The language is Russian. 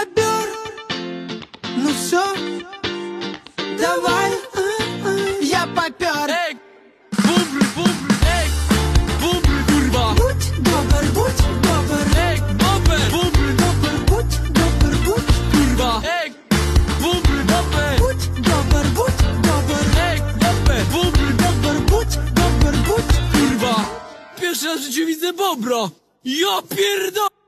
papier. Ну все, давай, я попер. Ej, bubry, ej, bubry, kurwa. Будь добр, Ej, bober, bubry, будь добр, kurwa. Ej, bubry, bober. будь добр, Ej, bober, bubry, будь добр, kurwa. Pierwszy raz w życiu widzę bobro. Ja pierdolę.